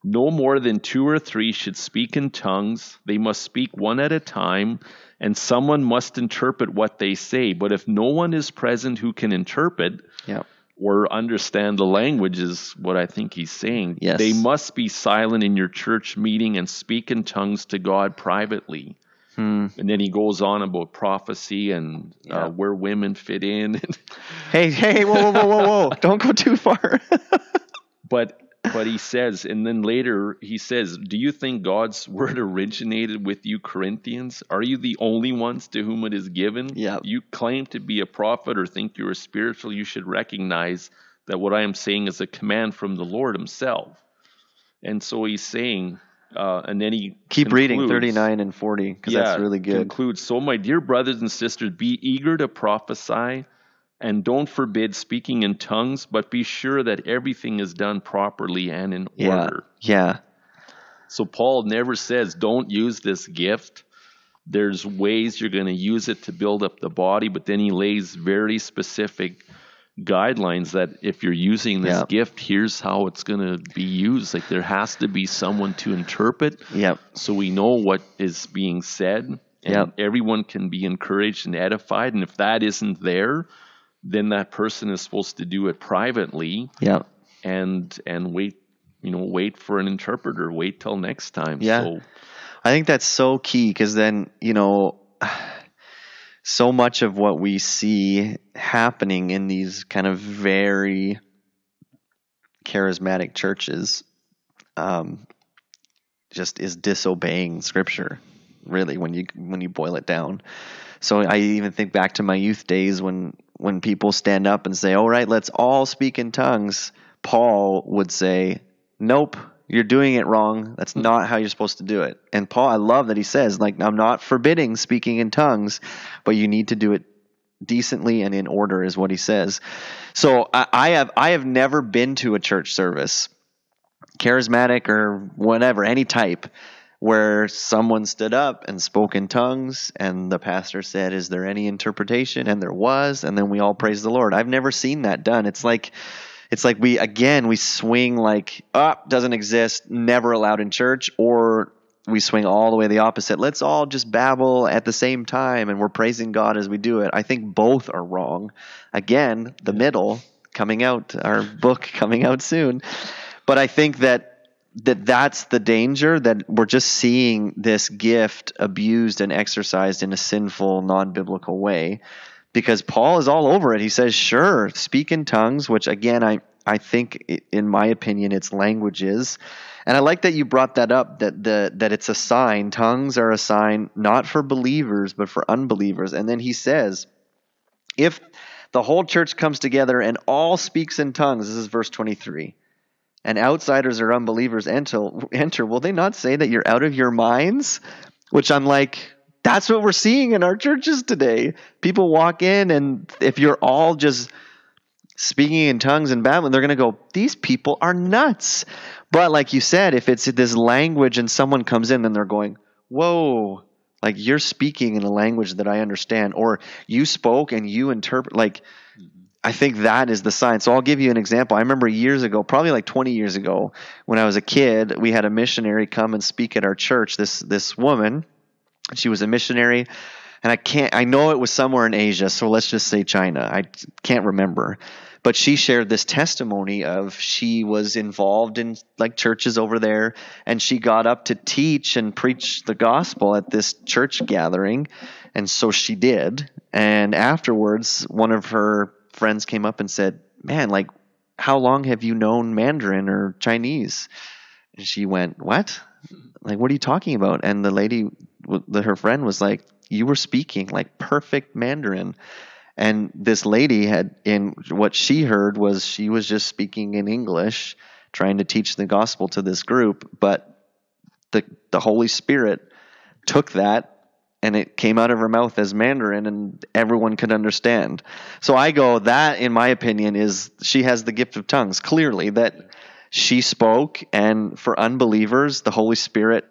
[SPEAKER 3] No more than two or three should speak in tongues. They must speak one at a time, and someone must interpret what they say. But if no one is present who can interpret
[SPEAKER 2] Yeah.
[SPEAKER 3] or understand the language, is what I think he's saying,
[SPEAKER 2] Yes.
[SPEAKER 3] they must be silent in your church meeting and speak in tongues to God privately.
[SPEAKER 2] Hmm.
[SPEAKER 3] And then he goes on about prophecy and
[SPEAKER 2] Yeah.
[SPEAKER 3] uh, where women fit in.
[SPEAKER 2] Hey, hey, whoa, whoa, whoa, whoa, whoa. Don't go too far.
[SPEAKER 3] But but he says, and then later he says, do you think God's word originated with you Corinthians? Are you the only ones to whom it is given?
[SPEAKER 2] Yeah.
[SPEAKER 3] You claim to be a prophet or think you are spiritual. You should recognize that what I am saying is a command from the Lord himself. And so he's saying, uh, and then he
[SPEAKER 2] Keep reading
[SPEAKER 3] concludes,
[SPEAKER 2] thirty-nine and forty, because that's really good.
[SPEAKER 3] Concludes, so my dear brothers and sisters, be eager to prophesy, and don't forbid speaking in tongues, but be sure that everything is done properly and in
[SPEAKER 2] Yeah.
[SPEAKER 3] order.
[SPEAKER 2] Yeah.
[SPEAKER 3] So Paul never says, don't use this gift. There's ways you're going to use it to build up the body, but then he lays very specific guidelines that if you're using this
[SPEAKER 2] Yeah.
[SPEAKER 3] gift, here's how it's going to be used. Like there has to be someone to interpret,
[SPEAKER 2] Yep.
[SPEAKER 3] so we know what is being said, and
[SPEAKER 2] Yep.
[SPEAKER 3] everyone can be encouraged and edified. And if that isn't there, then that person is supposed to do it privately
[SPEAKER 2] Yep.
[SPEAKER 3] and and wait, you know, wait for an interpreter, wait till next time.
[SPEAKER 2] Yeah.
[SPEAKER 3] So
[SPEAKER 2] I think that's so key, because then, you know, so much of what we see happening in these kind of very charismatic churches um, just is disobeying Scripture, really, when you when you boil it down. So I even think back to my youth days when when people stand up and say, all right, let's all speak in tongues. Paul would say, nope, you're doing it wrong. That's not how you're supposed to do it. And Paul, I love that he says, like, I'm not forbidding speaking in tongues, but you need to do it decently and in order, is what he says. So I, I have I have never been to a church service, charismatic or whatever, any type, where someone stood up and spoke in tongues and the pastor said, is there any interpretation? And there was, and then we all praised the Lord. I've never seen that done. It's like It's like we, again, we swing like, ah, oh, doesn't exist, never allowed in church, or we swing all the way the opposite. Let's all just babble at the same time and we're praising God as we do it. I think both are wrong. Again, the middle coming out, our book coming out soon. But I think that that that's the danger, that we're just seeing this gift abused and exercised in a sinful, non-biblical way. Because Paul is all over it. He says, sure, speak in tongues, which again, I, I think, in my opinion, it's languages. And I like that you brought that up, that the that it's a sign. Tongues are a sign not for believers, but for unbelievers. And then he says, if the whole church comes together and all speaks in tongues, this is verse twenty-three, and outsiders or unbelievers enter, enter, will they not say that you're out of your minds? Which I'm like, that's what we're seeing in our churches today. People walk in, and if you're all just speaking in tongues and babbling, they're going to go, these people are nuts. But like you said, if it's this language and someone comes in, then they're going, whoa, like you're speaking in a language that I understand, or you spoke and you interpret. Like, I think that is the sign. So I'll give you an example. I remember years ago, probably like twenty years ago, when I was a kid, we had a missionary come and speak at our church. This this woman, she was a missionary, and I can't, I know it was somewhere in Asia, so let's just say China. I can't remember. But she shared this testimony of she was involved in like churches over there, and she got up to teach and preach the gospel at this church gathering. And so she did. And afterwards, one of her friends came up and said, man, like, how long have you known Mandarin or Chinese? And she went, what? Like, what are you talking about? And the lady, her friend was like, you were speaking like perfect Mandarin. And this lady had, in what she heard was she was just speaking in English, trying to teach the gospel to this group. But the the Holy Spirit took that, and it came out of her mouth as Mandarin, and everyone could understand. So I go, that, in my opinion, is she has the gift of tongues, clearly, that she spoke, and for unbelievers, the Holy Spirit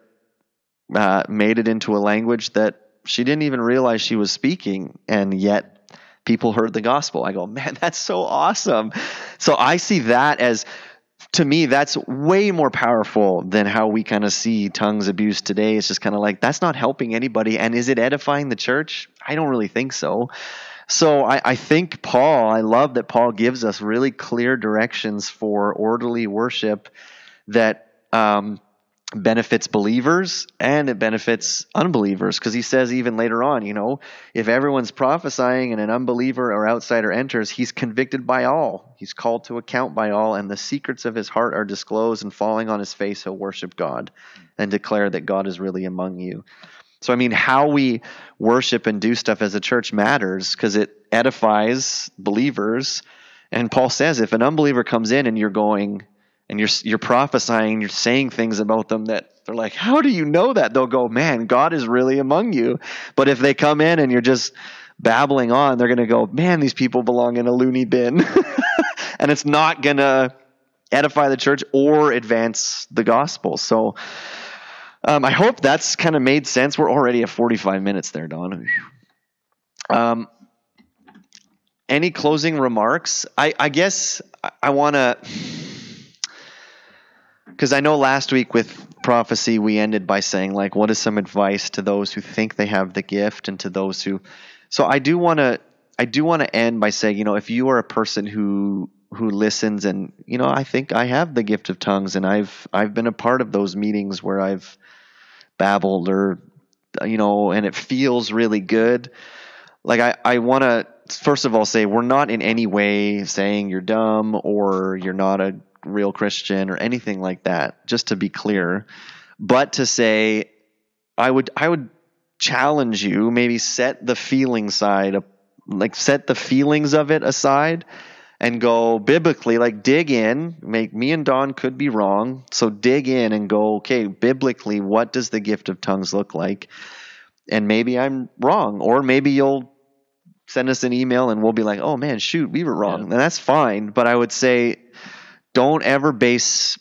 [SPEAKER 2] uh, made it into a language that she didn't even realize she was speaking, and yet people heard the gospel. I go, man, that's so awesome. So I see that as to me, that's way more powerful than how we kind of see tongues abused today. It's just kind of like, that's not helping anybody. And is it edifying the church? I don't really think so. So I, I think Paul, I love that Paul gives us really clear directions for orderly worship that um, benefits believers and it benefits unbelievers. Because he says even later on, you know, if everyone's prophesying and an unbeliever or outsider enters, he's convicted by all. He's called to account by all, and the secrets of his heart are disclosed, and falling on his face, he'll worship God and declare that God is really among you. So, I mean, how we worship and do stuff as a church matters because it edifies believers. And Paul says if an unbeliever comes in and you're going and you're you're prophesying, you're saying things about them that they're like, how do you know that? They'll go, man, God is really among you. But if they come in and you're just babbling on, they're going to go, man, these people belong in a loony bin. And it's not going to edify the church or advance the gospel. So, Um, I hope that's kind of made sense. We're already at forty-five minutes there, Don. Um, any closing remarks? I, I guess I, I want to, because I know last week with prophecy, we ended by saying, like, what is some advice to those who think they have the gift and to those who, so I do want to, I do want to end by saying, you know, if you are a person who, who listens and, you know, I think I have the gift of tongues and I've, I've been a part of those meetings where I've babbled or, you know, and it feels really good. Like I, I want to first of all say we're not in any way saying you're dumb or you're not a real Christian or anything like that, just to be clear. But to say, I would, I would challenge you, maybe set the feeling side, like set the feelings of it aside and go biblically, like dig in. Make me and Don could be wrong. So dig in and go, okay, biblically, what does the gift of tongues look like? And maybe I'm wrong, or maybe you'll send us an email and we'll be like, oh man, shoot, we were wrong. Yeah. And that's fine. But I would say, don't ever base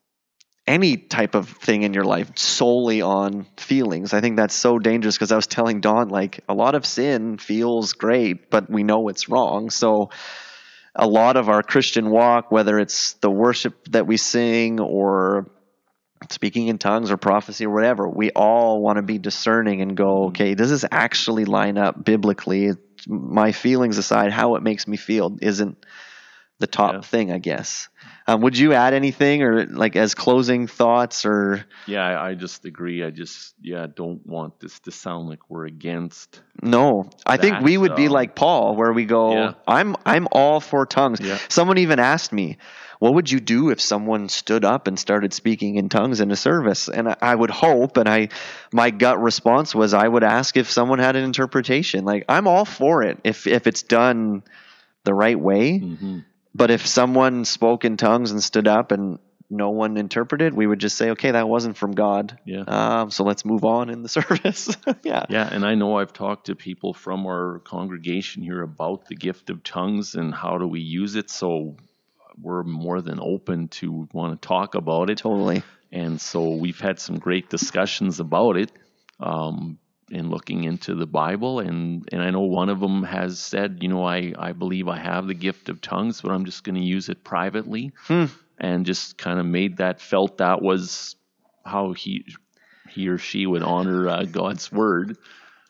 [SPEAKER 2] any type of thing in your life solely on feelings. I think that's so dangerous because I was telling Don, like, a lot of sin feels great, but we know it's wrong. So a lot of our Christian walk, whether it's the worship that we sing or speaking in tongues or prophecy or whatever, we all want to be discerning and go, okay, does this actually line up biblically? My feelings aside, how it makes me feel isn't the top yeah. thing, I guess. Um, would you add anything or like as closing thoughts or?
[SPEAKER 3] Yeah, I, I just agree. I just, yeah, don't want this to sound like we're against.
[SPEAKER 2] No, I that, think we would um, be like Paul where we go, yeah. I'm, I'm all for tongues. Yeah. Someone even asked me, what would you do if someone stood up and started speaking in tongues in a service? And I, I would hope, and I, my gut response was I would ask if someone had an interpretation. Like, I'm all for it if, if it's done the right way. Mm-hmm. But if someone spoke in tongues and stood up and no one interpreted, we would just say, okay, that wasn't from God. Yeah. Um, so let's move on in the service. yeah.
[SPEAKER 3] Yeah. And I know I've talked to people from our congregation here about the gift of tongues and how do we use it. So we're more than open to want to talk about it.
[SPEAKER 2] Totally.
[SPEAKER 3] And so we've had some great discussions about it. Um, in looking into the Bible, and, and I know one of them has said, you know, I, I believe I have the gift of tongues, but I'm just going to use it privately, hmm. and just kind of made that, felt that was how he he or she would honor uh, God's word.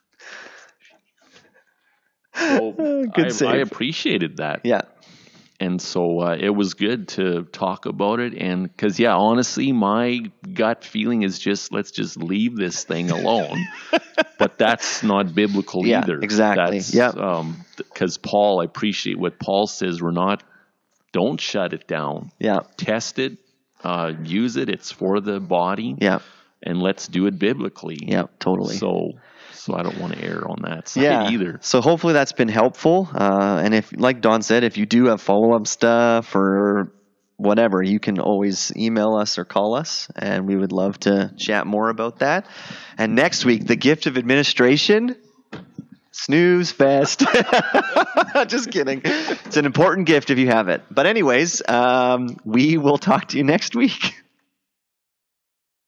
[SPEAKER 3] So
[SPEAKER 2] Good
[SPEAKER 3] I,
[SPEAKER 2] save.
[SPEAKER 3] I appreciated that.
[SPEAKER 2] Yeah.
[SPEAKER 3] And so uh, it was good to talk about it. And because, yeah, honestly, my gut feeling is just, let's just leave this thing alone. But that's not biblical
[SPEAKER 2] yeah,
[SPEAKER 3] either.
[SPEAKER 2] Exactly. Yeah.
[SPEAKER 3] Um, because Paul, I appreciate what Paul says. We're not, don't shut it down.
[SPEAKER 2] Yeah.
[SPEAKER 3] Test it, uh, use it. It's for the body.
[SPEAKER 2] Yeah.
[SPEAKER 3] And let's do it biblically.
[SPEAKER 2] Yeah, totally.
[SPEAKER 3] So... So I don't want to err on that side
[SPEAKER 2] yeah.
[SPEAKER 3] either.
[SPEAKER 2] So hopefully that's been helpful. Uh, and if, like Don said, if you do have follow-up stuff or whatever, you can always email us or call us, and we would love to chat more about that. And next week, the gift of administration, snooze fest. Just kidding. It's an important gift if you have it. But anyways, um, we will talk to you next week.